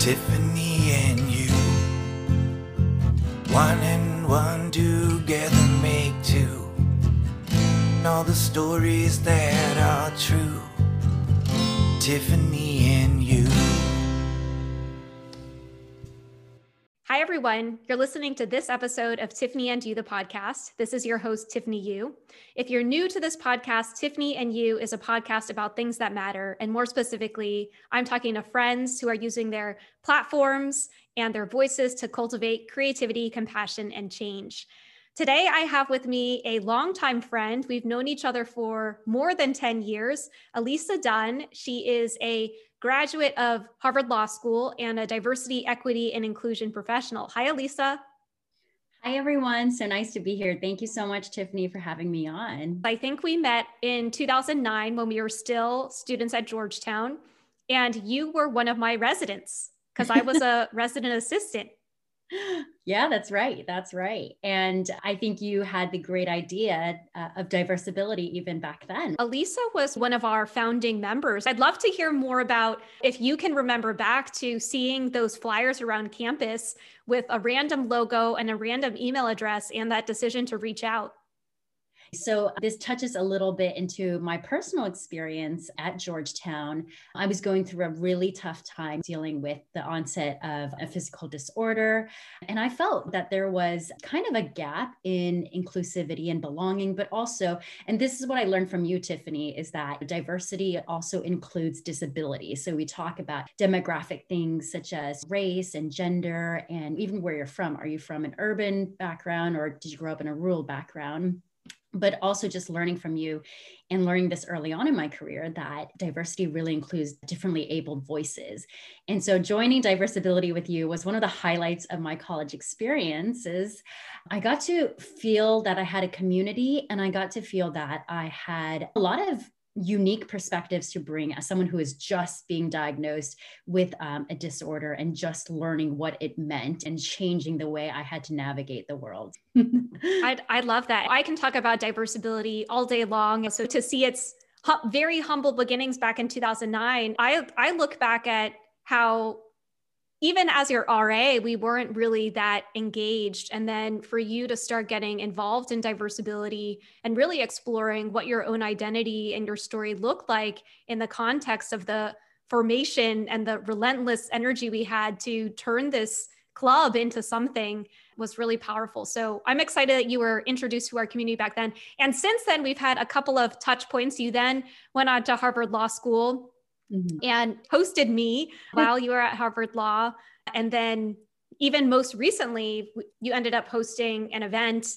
Tiffany and you. One and one together make two. All the stories that are true. Tiffany and you. Hi, everyone. You're listening to this episode of Tiffany and You, the podcast. This is your host, Tiffany Yu. If you're new to this podcast, Tiffany and You is a podcast about things that matter. And more specifically, I'm talking to friends who are using their platforms and their voices to cultivate creativity, compassion, and change. Today, I have with me a longtime friend. We've known each other for more than 10 years, Alisa Dunn. She is a graduate of Harvard Law School and a diversity, equity, and inclusion professional. Hi, Alisa. Hi, everyone. So nice to be here. Thank you so much, Tiffany, for having me on. I think we met in 2009 when we were still students at Georgetown, and you were one of my residents because I was a resident assistant. Yeah, that's right. That's right. And I think you had the great idea of diversibility even back then. Alisa was one of our founding members. I'd love to hear more about if you can remember back to seeing those flyers around campus with a random logo and a random email address and that decision to reach out. So this touches a little bit into my personal experience at Georgetown. I was going through a really tough time dealing with the onset of a physical disorder. And I felt that there was kind of a gap in inclusivity and belonging, but also, and this is what I learned from you, Tiffany, is that diversity also includes disability. So we talk about demographic things such as race and gender, and even where you're from. Are you from an urban background or did you grow up in a rural background? But also just learning from you and learning this early on in my career that diversity really includes differently abled voices. And so joining Diversibility with you was one of the highlights of my college experiences. I got to feel that I had a community, and I got to feel that I had a lot of unique perspectives to bring as someone who is just being diagnosed with a disorder and just learning what it meant and changing the way I had to navigate the world. I love that. I can talk about diversibility all day long. So to see its very humble beginnings back in 2009, I look back at how even as your RA, we weren't really that engaged. And then for you to start getting involved in diversibility and really exploring what your own identity and your story looked like in the context of the formation and the relentless energy we had to turn this club into something was really powerful. So I'm excited that you were introduced to our community back then. And since then, we've had a couple of touch points. You then went on to Harvard Law School. Mm-hmm. And hosted me while you were at Harvard Law. And then even most recently, you ended up hosting an event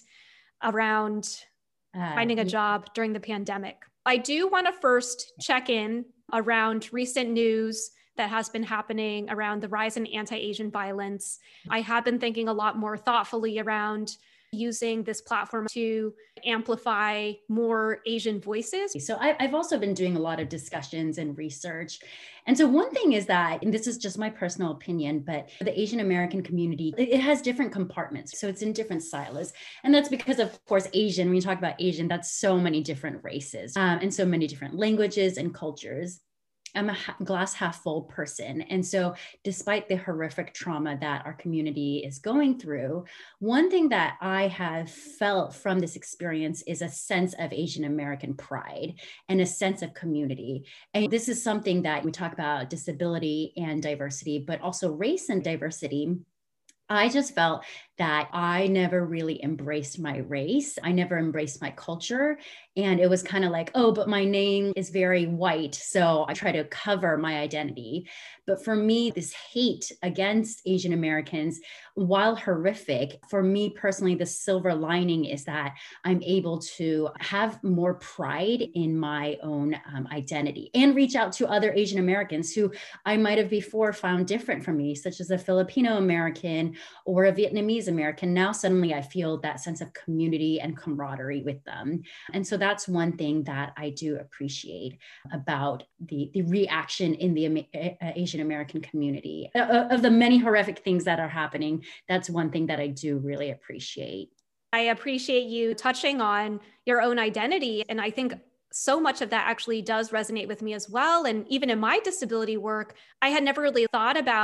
around finding a job during the pandemic. I do want to first check in around recent news that has been happening around the rise in anti-Asian violence. I have been thinking a lot more thoughtfully around using this platform to amplify more Asian voices. So I've also been doing a lot of discussions and research. And so one thing is that, and this is just my personal opinion, but the Asian American community, it has different compartments. So it's in different silos. And that's because, of course, Asian, when you talk about Asian, that's so many different races and so many different languages and cultures. I'm a glass half full person. And so despite the horrific trauma that our community is going through, one thing that I have felt from this experience is a sense of Asian American pride and a sense of community. And this is something that we talk about disability and diversity, but also race and diversity. I just felt that I never really embraced my race. I never embraced my culture. And it was kind of like, oh, but my name is very white, so I try to cover my identity. But for me, this hate against Asian Americans, while horrific, for me personally, the silver lining is that I'm able to have more pride in my own identity and reach out to other Asian Americans who I might have before found different from me, such as a Filipino American or a Vietnamese American. Now suddenly I feel that sense of community and camaraderie with them. And so that's one thing that I do appreciate about the reaction in the Asian American community. Of the many horrific things that are happening, that's one thing that I do really appreciate. I appreciate you touching on your own identity. And I think so much of that actually does resonate with me as well. And even in my disability work, I had never really thought about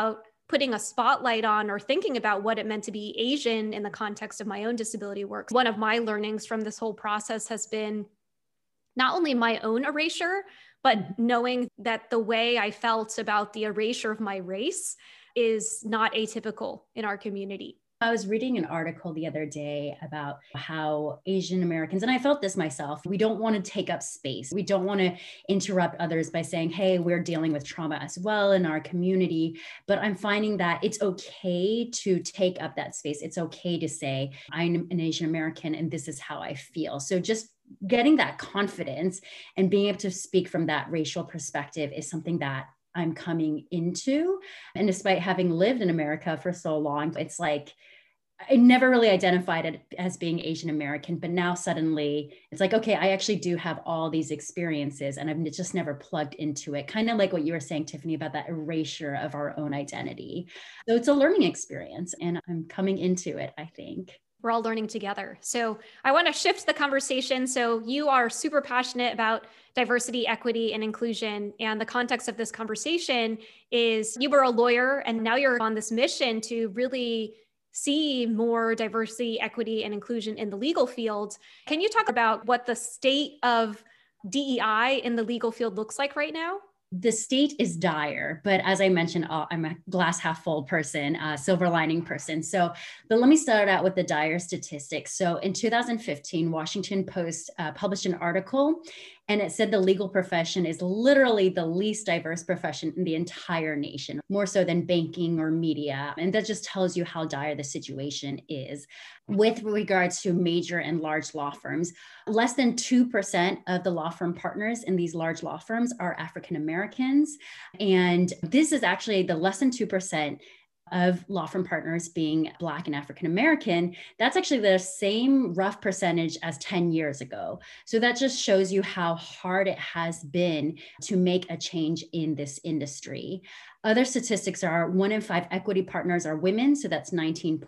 putting a spotlight on or thinking about what it meant to be Asian in the context of my own disability work. One of my learnings from this whole process has been not only my own erasure, but knowing that the way I felt about the erasure of my race is not atypical in our community. I was reading an article the other day about how Asian Americans, and I felt this myself, we don't want to take up space. We don't want to interrupt others by saying, hey, we're dealing with trauma as well in our community. But I'm finding that it's okay to take up that space. It's okay to say, I'm an Asian American and this is how I feel. So just getting that confidence and being able to speak from that racial perspective is something that I'm coming into. And despite having lived in America for so long, it's like, I never really identified it as being Asian American, but now suddenly it's like, okay, I actually do have all these experiences and I've just never plugged into it. Kind of like what you were saying, Tiffany, about that erasure of our own identity. So it's a learning experience and I'm coming into it, I think. We're all learning together. So I want to shift the conversation. So you are super passionate about diversity, equity, and inclusion. And the context of this conversation is you were a lawyer and now you're on this mission to really see more diversity, equity, and inclusion in the legal field. Can you talk about what the state of DEI in the legal field looks like right now? The state is dire, but as I mentioned, I'm a glass half full person, silver lining person. But let me start out with the dire statistics. So in 2015, Washington Post published an article, and it said the legal profession is literally the least diverse profession in the entire nation, more so than banking or media. And that just tells you how dire the situation is. With regards to major and large law firms, less than 2% of the law firm partners in these large law firms are African Americans. And this is actually the less than 2% of law firm partners being Black and African American. That's actually the same rough percentage as 10 years ago. So that just shows you how hard it has been to make a change in this industry. Other statistics are 1 in 5 equity partners are women, so that's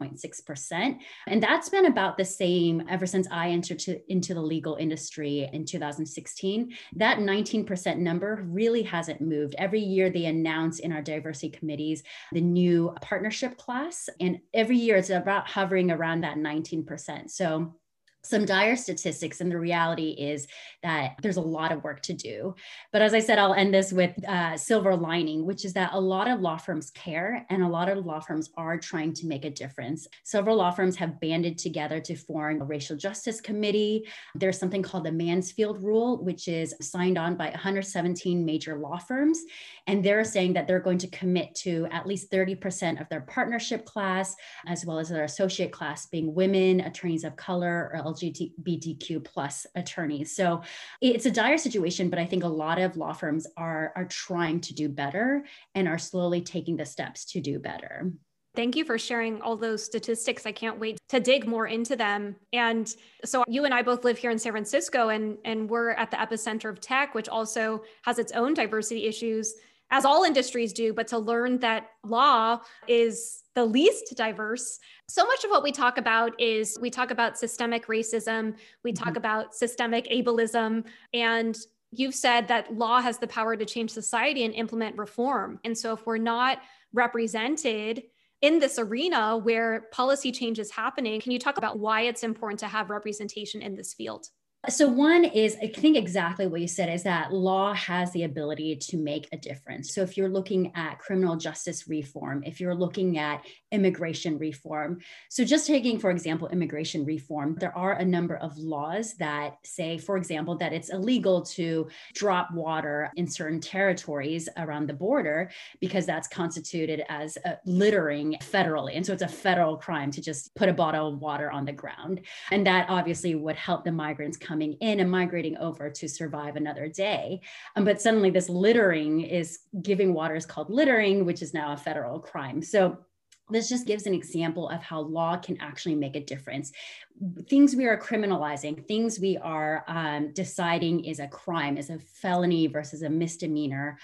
19.6%. And that's been about the same ever since I entered into the legal industry in 2016. That 19% number really hasn't moved. Every year they announce in our diversity committees the new partnership class, and every year it's about hovering around that 19%. So some dire statistics, and the reality is that there's a lot of work to do. But as I said, I'll end this with silver lining, which is that a lot of law firms care and a lot of law firms are trying to make a difference. Several law firms have banded together to form a racial justice committee. There's something called the Mansfield Rule, which is signed on by 117 major law firms. And they're saying that they're going to commit to at least 30% of their partnership class, as well as their associate class being women, attorneys of color, or LGBTQ plus attorneys. So it's a dire situation, but I think a lot of law firms are trying to do better and are slowly taking the steps to do better. Thank you for sharing all those statistics. I can't wait to dig more into them. And so you and I both live here in San Francisco, and we're at the epicenter of tech, which also has its own diversity issues, as all industries do, but to learn that law is the least diverse. So much of what we talk about is we talk about systemic racism, we talk about systemic ableism, and you've said that law has the power to change society and implement reform. And so if we're not represented in this arena where policy change is happening, can you talk about why it's important to have representation in this field? So one is, I think exactly what you said, is that law has the ability to make a difference. So if you're looking at criminal justice reform, if you're looking at immigration reform, so just taking, for example, immigration reform, there are a number of laws that say, for example, that it's illegal to drop water in certain territories around the border because that's constituted as littering federally. And so it's a federal crime to just put a bottle of water on the ground. And that obviously would help the migrants coming in and migrating over to survive another day. But suddenly this littering is giving water is called littering, which is now a federal crime. So this just gives an example of how law can actually make a difference. Things we are criminalizing, things we are deciding is a crime, is a felony versus a misdemeanor,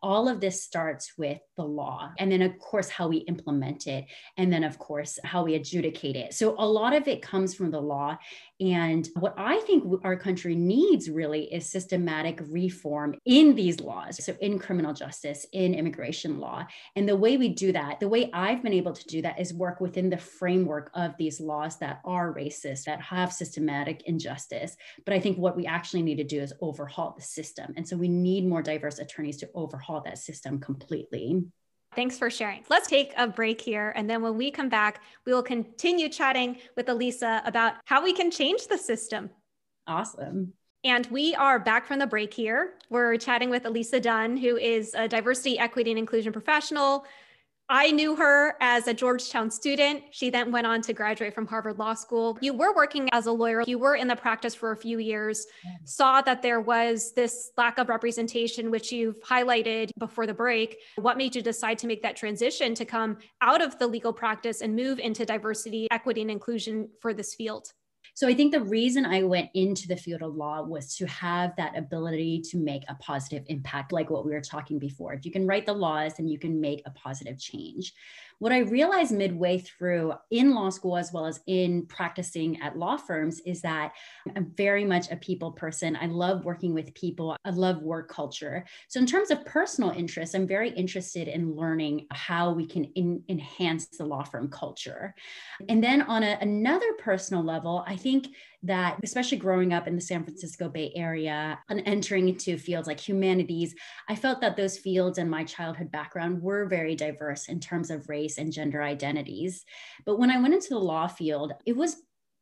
all of this starts with the law. And then, of course, how we implement it. And then, of course, how we adjudicate it. So a lot of it comes from the law. And what I think our country needs really is systematic reform in these laws. So in criminal justice, in immigration law. And the way we do that, the way I've been able to do that is work within the framework of these laws that are racist, that have systematic injustice. But I think what we actually need to do is overhaul the system. And so we need more diverse attorneys to overhaul that system completely. Thanks for sharing. Let's take a break here. And then when we come back, we will continue chatting with Elisa about how we can change the system. Awesome. And we are back from the break here. We're chatting with Elisa Dunn, who is a diversity, equity, and inclusion professional. I knew her as a Georgetown student. She then went on to graduate from Harvard Law School. You were working as a lawyer. You were in the practice for a few years, saw that there was this lack of representation, which you've highlighted before the break. What made you decide to make that transition to come out of the legal practice and move into diversity, equity, and inclusion for this field? So I think the reason I went into the field of law was to have that ability to make a positive impact, like what we were talking before. If you can write the laws, then you can make a positive change. What I realized midway through in law school, as well as in practicing at law firms, is that I'm very much a people person. I love working with people. I love work culture. So in terms of personal interests, I'm very interested in learning how we can enhance the law firm culture. And then on another personal level, I think that, especially growing up in the San Francisco Bay Area and entering into fields like humanities, I felt that those fields and my childhood background were very diverse in terms of race and gender identities. But when I went into the law field, it was,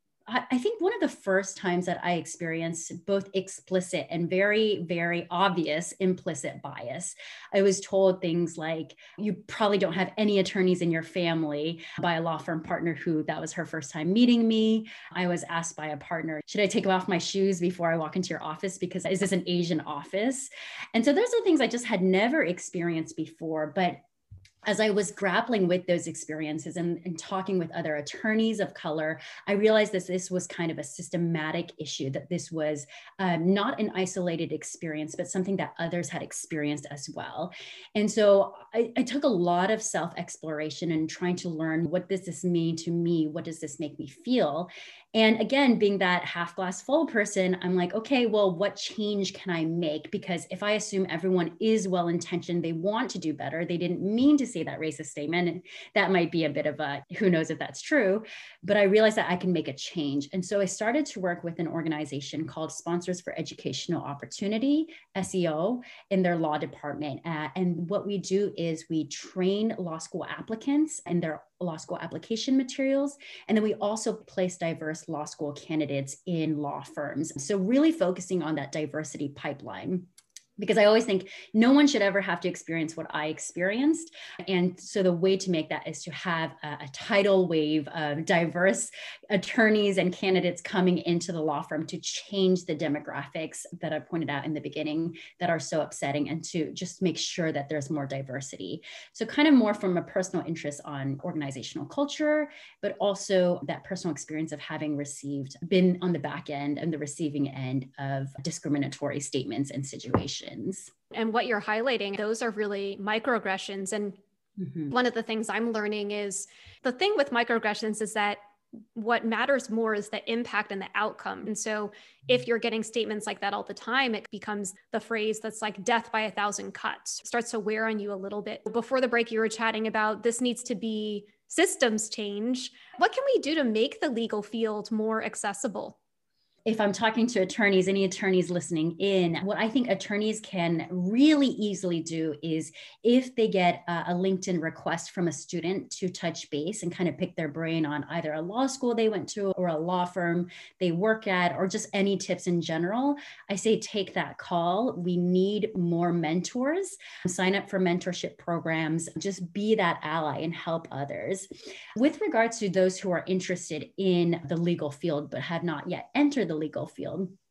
I think, one of the first times that I experienced both explicit and very, very obvious implicit bias. I was told things like, you probably don't have any attorneys in your family, by a law firm partner who that was her first time meeting me. I was asked by a partner, should I take off my shoes before I walk into your office? Because is this an Asian office? And so those are things I just had never experienced before. But as I was grappling with those experiences and talking with other attorneys of color, I realized that this was kind of a systematic issue, that this was not an isolated experience, but something that others had experienced as well. And so I took a lot of self-exploration and trying to learn, what does this mean to me? What does this make me feel? And again, being that half glass full person, I'm like, okay, well, what change can I make? Because if I assume everyone is well-intentioned, they want to do better, they didn't mean to say that racist statement, and that might be a bit of a, who knows if that's true, but I realized that I can make a change. And so I started to work with an organization called Sponsors for Educational Opportunity, SEO, in their law department. And what we do is we train law school applicants and their law school application materials. And then we also place diverse law school candidates in law firms. So really focusing on that diversity pipeline, because I always think no one should ever have to experience what I experienced. And so the way to make that is to have a tidal wave of diverse attorneys and candidates coming into the law firm to change the demographics that I pointed out in the beginning that are so upsetting, and to just make sure that there's more diversity. So kind of more from a personal interest on organizational culture, but also that personal experience of having been on the back end and the receiving end of discriminatory statements and situations. And what you're highlighting, those are really microaggressions. And one of the things I'm learning is the thing with microaggressions is that what matters more is the impact and the outcome. And so if you're getting statements like that all the time, it becomes the phrase that's like death by 1,000 cuts. It starts to wear on you a little bit. Before the break, you were chatting about this needs to be systems change. What can we do to make the legal field more accessible? If I'm talking to attorneys, any attorneys listening in, what I think attorneys can really easily do is, if they get a LinkedIn request from a student to touch base and kind of pick their brain on either a law school they went to or a law firm they work at, or just any tips in general, I say take that call. We need more mentors. Sign up for mentorship programs. Just be that ally and help others. With regards to those who are interested in the legal field but have not yet entered the legal field,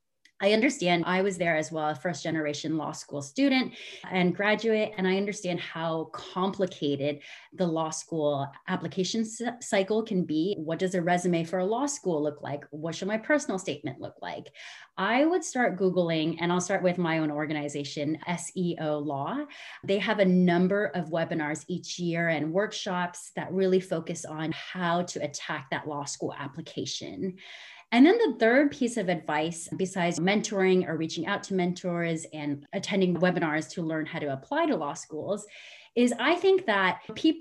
I understand. I was there as well, a first generation law school student and graduate, and I understand how complicated the law school application cycle can be. What does a resume for a law school look like? What should my personal statement look like? I would start Googling, and I'll start with my own organization, SEO Law. They have a number of webinars each year and workshops that really focus on how to attack that law school application. And then the third piece of advice, besides mentoring or reaching out to mentors and attending webinars to learn how to apply to law schools, is I think that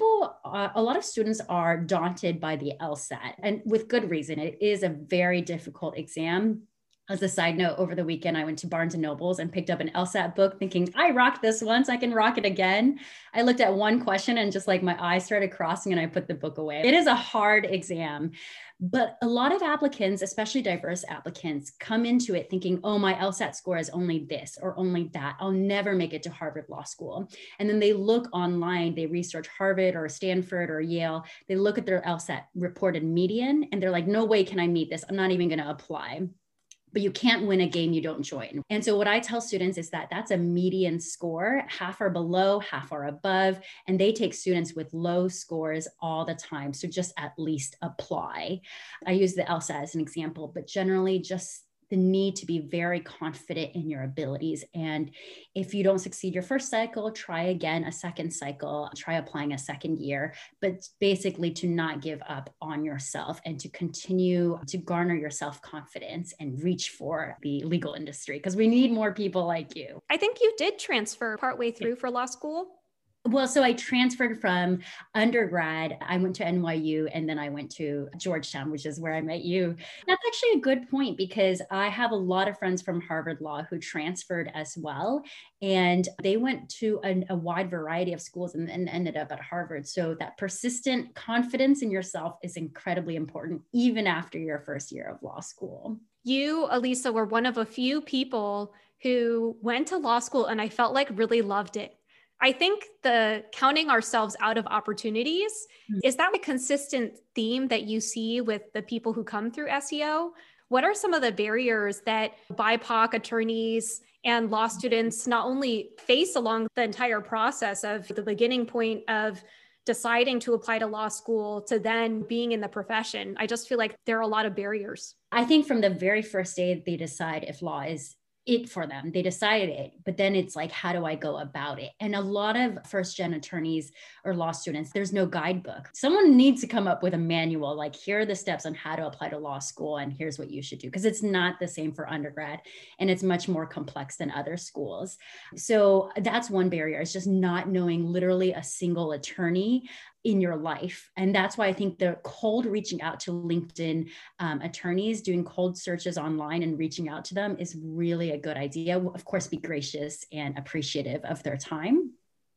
a lot of students are daunted by the LSAT, and with good reason. It is a very difficult exam. As a side note, over the weekend, I went to Barnes and Nobles and picked up an LSAT book thinking, I rocked this once, I can rock it again. I looked at one question and just like my eyes started crossing and I put the book away. It is a hard exam. But a lot of applicants, especially diverse applicants, come into it thinking, oh, my LSAT score is only this or only that. I'll never make it to Harvard Law School. And then they look online, they research Harvard or Stanford or Yale. They look at their LSAT reported median and they're like, no way can I meet this. I'm not even going to apply. But you can't win a game you don't join. And so what I tell students is that that's a median score. Half are below, half are above, and they take students with low scores all the time. So just at least apply. I use the LSAT as an example, but generally just the need to be very confident in your abilities. And if you don't succeed your first cycle, try again a second cycle, try applying a second year, but basically to not give up on yourself and to continue to garner your self-confidence and reach for the legal industry, because we need more people like you. I think you did transfer partway through for law school. Well, so I transferred from undergrad. I went to NYU and then I went to Georgetown, which is where I met you. That's actually a good point because I have a lot of friends from Harvard Law who transferred as well. And they went to a wide variety of schools and ended up at Harvard. So that persistent confidence in yourself is incredibly important, even after your first year of law school. You, Elisa, were one of a few people who went to law school and I felt like really loved it. I think the counting ourselves out of opportunities, is that a consistent theme that you see with the people who come through SEO? What are some of the barriers that BIPOC attorneys and law students not only face along the entire process of the beginning point of deciding to apply to law school to then being in the profession? I just feel like there are a lot of barriers. I think from the very first day they decide if law is it for them, they decided it, but then it's like, how do I go about it? And a lot of first gen attorneys or law students, there's no guidebook. Someone needs to come up with a manual, like here are the steps on how to apply to law school and here's what you should do, because it's not the same for undergrad and it's much more complex than other schools. So that's one barrier, is just not knowing literally a single attorney in your life. And that's why I think the cold reaching out to LinkedIn attorneys, doing cold searches online and reaching out to them is really a good idea. Of course, be gracious and appreciative of their time.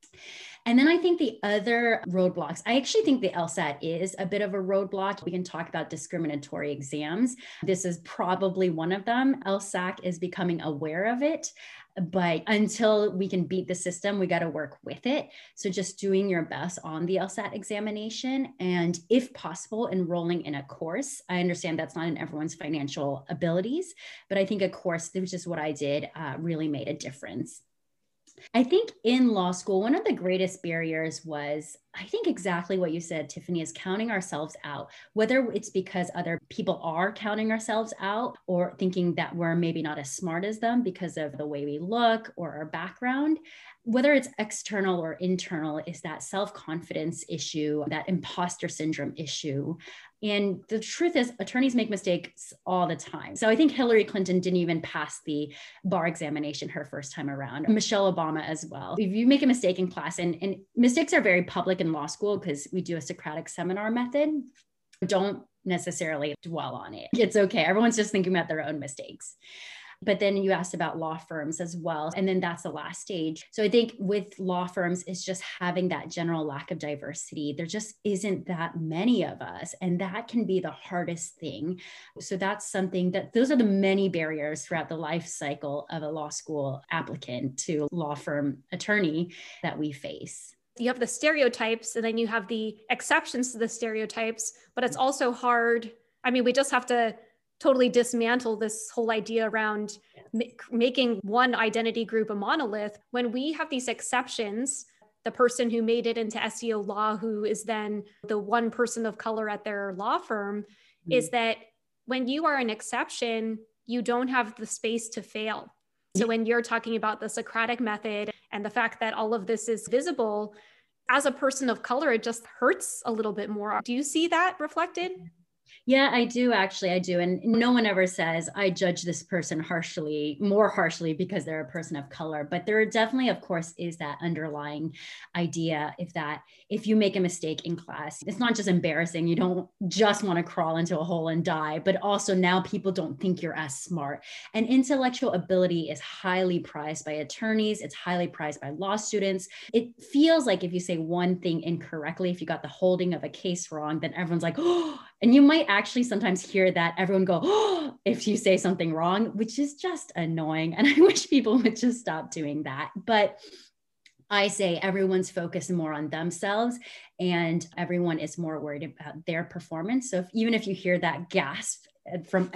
And then I think the other roadblocks, I actually think the LSAT is a bit of a roadblock. We can talk about discriminatory exams. This is probably one of them. LSAC is becoming aware of it. But until we can beat the system, we got to work with it. So just doing your best on the LSAT examination and, if possible, enrolling in a course. I understand that's not in everyone's financial abilities, but I think a course, which is what I did, really made a difference. I think in law school, one of the greatest barriers was, I think exactly what you said, Tiffany, is counting ourselves out, whether it's because other people are counting ourselves out or thinking that we're maybe not as smart as them because of the way we look or our background. Whether it's external or internal, is that self-confidence issue, that imposter syndrome issue. And the truth is, attorneys make mistakes all the time. So I think Hillary Clinton didn't even pass the bar examination her first time around. Michelle Obama as well. If you make a mistake in class, and mistakes are very public in law school because we do a Socratic seminar method, don't necessarily dwell on it. It's okay. Everyone's just thinking about their own mistakes. But then you asked about law firms as well. And then that's the last stage. So I think with law firms, it's just having that general lack of diversity. There just isn't that many of us. And that can be the hardest thing. So that's something those are the many barriers throughout the life cycle of a law school applicant to law firm attorney that we face. You have the stereotypes and then you have the exceptions to the stereotypes, but it's also hard. I mean, we just have to totally dismantle this whole idea around making one identity group a monolith. When we have these exceptions, the person who made it into SEO law, who is then the one person of color at their law firm, is that when you are an exception, you don't have the space to fail. So when you're talking about the Socratic method and the fact that all of this is visible, as a person of color, it just hurts a little bit more. Do you see that reflected? Yeah, I do. Actually, I do. And no one ever says, I judge this person more harshly because they're a person of color. But there definitely, of course, is that underlying idea if you make a mistake in class, it's not just embarrassing. You don't just want to crawl into a hole and die, but also now people don't think you're as smart. And intellectual ability is highly prized by attorneys. It's highly prized by law students. It feels like if you say one thing incorrectly, if you got the holding of a case wrong, then everyone's like, oh, and you might actually sometimes hear that everyone go, oh, if you say something wrong, which is just annoying. And I wish people would just stop doing that. But I say everyone's focused more on themselves and everyone is more worried about their performance. So even if you hear that gasp from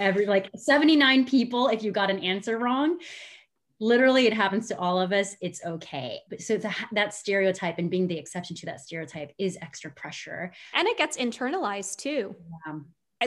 79 people, if you got an answer wrong, literally it happens to all of us, it's okay. But so that stereotype and being the exception to that stereotype is extra pressure. And it gets internalized too. Yeah.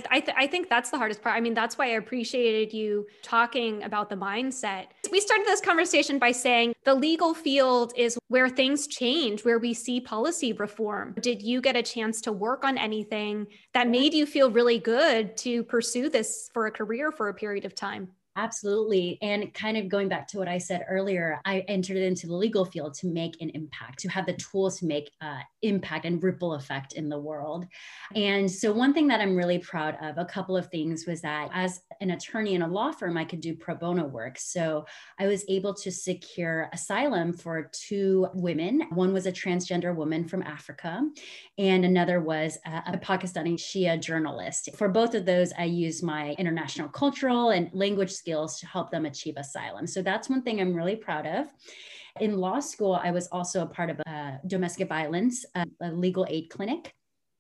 I think that's the hardest part. I mean, that's why I appreciated you talking about the mindset. We started this conversation by saying the legal field is where things change, where we see policy reform. Did you get a chance to work on anything that made you feel really good to pursue this for a career for a period of time? Absolutely. And kind of going back to what I said earlier, I entered into the legal field to make an impact, to have the tools to make impact and ripple effect in the world. And so one thing that I'm really proud of, a couple of things, was that as an attorney in a law firm, I could do pro bono work. So I was able to secure asylum for 2 women. One was a transgender woman from Africa, and another was a Pakistani Shia journalist. For both of those, I used my international cultural and language skills to help them achieve asylum. So that's one thing I'm really proud of. In law school, I was also a part of a domestic violence, a legal aid clinic.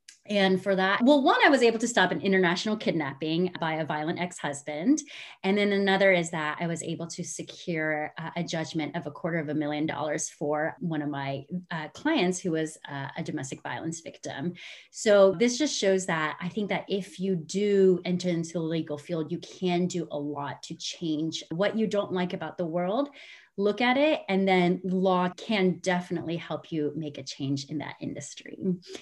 And for that, one, I was able to stop an international kidnapping by a violent ex-husband. And then another is that I was able to secure a judgment of $250,000 for one of my clients who was a domestic violence victim. So this just shows that I think that if you do enter into the legal field, you can do a lot to change what you don't like about the world. Look at it, and then law can definitely help you make a change in that industry.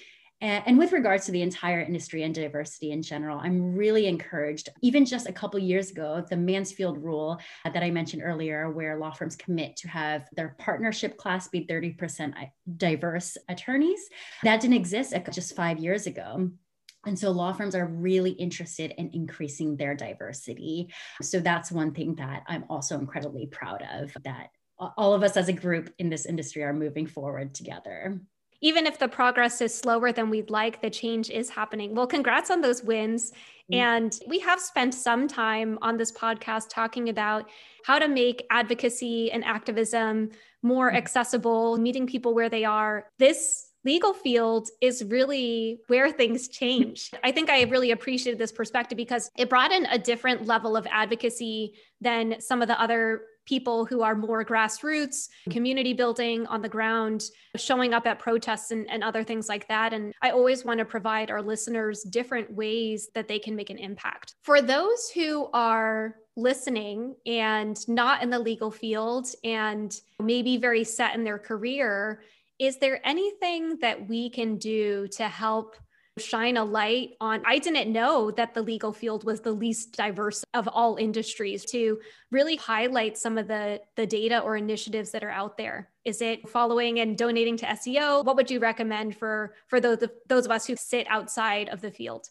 And with regards to the entire industry and diversity in general, I'm really encouraged. Even just a couple of years ago, the Mansfield rule that I mentioned earlier, where law firms commit to have their partnership class be 30% diverse attorneys, that didn't exist just 5 years ago. And so law firms are really interested in increasing their diversity. So that's one thing that I'm also incredibly proud of, that all of us as a group in this industry are moving forward together. Even if the progress is slower than we'd like, the change is happening. Well, congrats on those wins. And we have spent some time on this podcast talking about how to make advocacy and activism more accessible, meeting people where they are. This legal field is really where things change. I think I really appreciated this perspective because it brought in a different level of advocacy than some of the other people who are more grassroots, community building on the ground, showing up at protests and other things like that. And I always want to provide our listeners different ways that they can make an impact. For those who are listening and not in the legal field and maybe very set in their career, is there anything that we can do to help shine a light on? I didn't know that the legal field was the least diverse of all industries, to really highlight some of the data or initiatives that are out there. Is it following and donating to SEO? What would you recommend for those of us who sit outside of the field?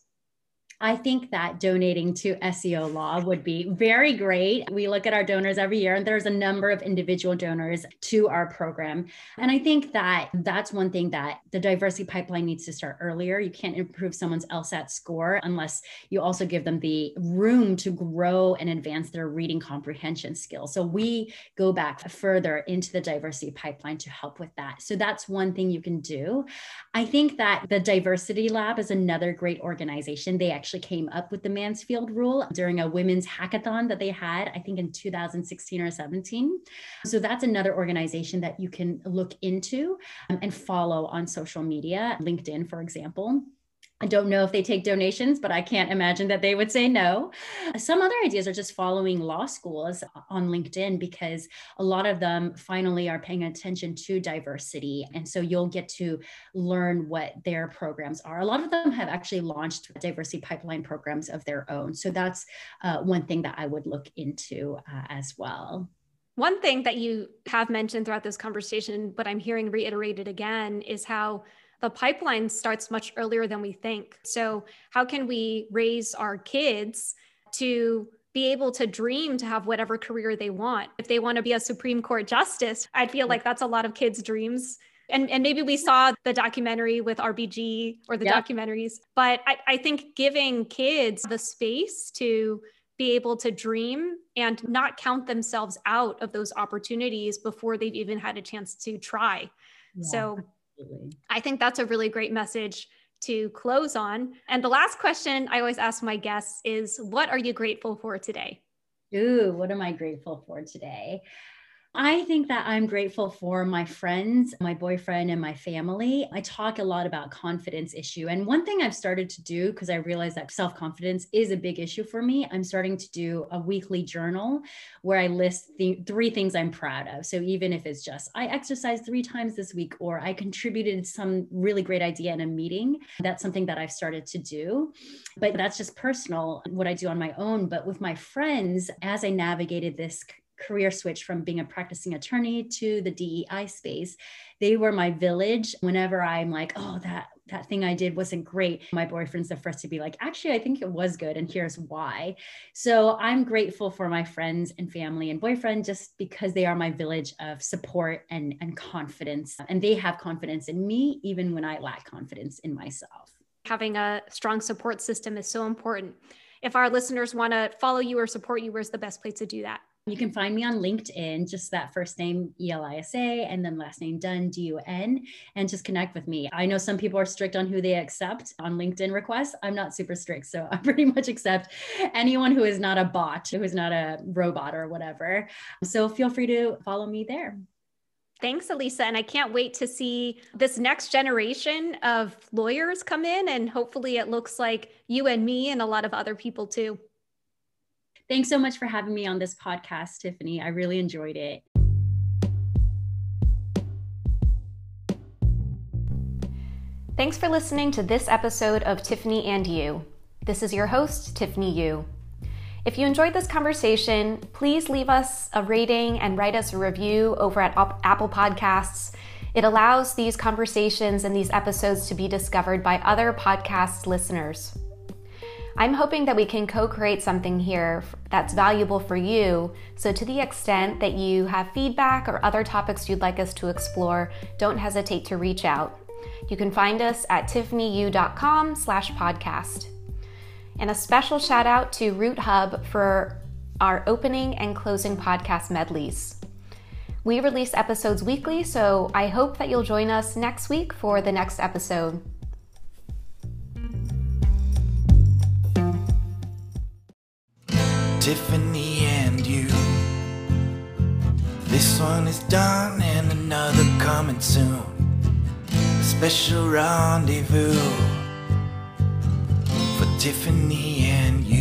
I think that donating to SEO Law would be very great. We look at our donors every year, and there's a number of individual donors to our program. And I think that that's one thing that the diversity pipeline needs to start earlier. You can't improve someone's LSAT score unless you also give them the room to grow and advance their reading comprehension skills. So we go back further into the diversity pipeline to help with that. So that's one thing you can do. I think that the Diversity Lab is another great organization. They actually actually came up with the Mansfield rule during a women's hackathon that they had, I think in 2016 or 17. So that's another organization that you can look into and follow on social media, LinkedIn, for example. I don't know if they take donations, but I can't imagine that they would say no. Some other ideas are just following law schools on LinkedIn, because a lot of them finally are paying attention to diversity. And so you'll get to learn what their programs are. A lot of them have actually launched diversity pipeline programs of their own. So that's one thing that I would look into as well. One thing that you have mentioned throughout this conversation, but I'm hearing reiterated again, is how the pipeline starts much earlier than we think. So how can we raise our kids to be able to dream to have whatever career they want? If they want to be a Supreme Court justice, I feel like that's a lot of kids' dreams. And maybe we saw the documentary with RBG or the documentaries, but I think giving kids the space to be able to dream and not count themselves out of those opportunities before they've even had a chance to try. Yeah. So I think that's a really great message to close on. And the last question I always ask my guests is, what are you grateful for today? Ooh, what am I grateful for today? I think that I'm grateful for my friends, my boyfriend, and my family. I talk a lot about confidence issue. And one thing I've started to do, because I realize that self-confidence is a big issue for me, I'm starting to do a weekly journal where I list the 3 things I'm proud of. So even if it's just, I exercised 3 times this week, or I contributed some really great idea in a meeting, that's something that I've started to do. But that's just personal, what I do on my own. But with my friends, as I navigated this career switch from being a practicing attorney to the DEI space, they were my village. Whenever I'm like, oh, that thing I did wasn't great, my boyfriend's the first to be like, actually, I think it was good, and here's why. So I'm grateful for my friends and family and boyfriend, just because they are my village of support and confidence. And they have confidence in me, even when I lack confidence in myself. Having a strong support system is so important. If our listeners want to follow you or support you, where's the best place to do that? You can find me on LinkedIn, just that first name, Elisa, and then last name, Dunn, DUN, and just connect with me. I know some people are strict on who they accept on LinkedIn requests. I'm not super strict, so I pretty much accept anyone who is not a bot, who is not a robot or whatever. So feel free to follow me there. Thanks, Elisa. And I can't wait to see this next generation of lawyers come in, and hopefully it looks like you and me and a lot of other people too. Thanks so much for having me on this podcast, Tiffany. I really enjoyed it. Thanks for listening to this episode of Tiffany and You. This is your host, Tiffany Yu. If you enjoyed this conversation, please leave us a rating and write us a review over at Apple Podcasts. It allows these conversations and these episodes to be discovered by other podcast listeners. I'm hoping that we can co-create something here that's valuable for you. So to the extent that you have feedback or other topics you'd like us to explore, don't hesitate to reach out. You can find us at tiffanyyu.com/podcast. And a special shout out to Root Hub for our opening and closing podcast medleys. We release episodes weekly, so I hope that you'll join us next week for the next episode. Tiffany and You. This one is done and another coming soon. A special rendezvous for Tiffany and You.